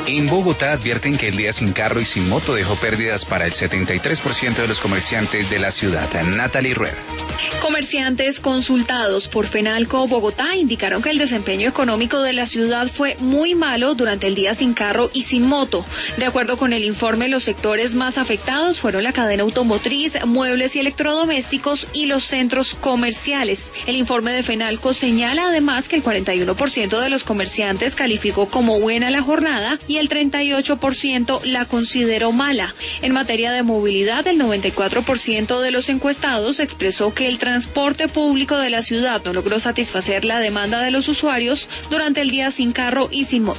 En Bogotá advierten que el día sin carro y sin moto dejó pérdidas para el 73% de los comerciantes de la ciudad. Natalie Rueda. Comerciantes consultados por Fenalco Bogotá indicaron que el desempeño económico de la ciudad fue muy malo durante el día sin carro y sin moto. De acuerdo con el informe, los sectores más afectados fueron la cadena automotriz, muebles y electrodomésticos y los centros comerciales. El informe de Fenalco señala además que el 41% de los comerciantes calificó como buena la jornada y el 38% la consideró mala. En materia de movilidad, el 94% de los encuestados expresó que el transporte público de la ciudad no logró satisfacer la demanda de los usuarios durante el día sin carro y sin moto.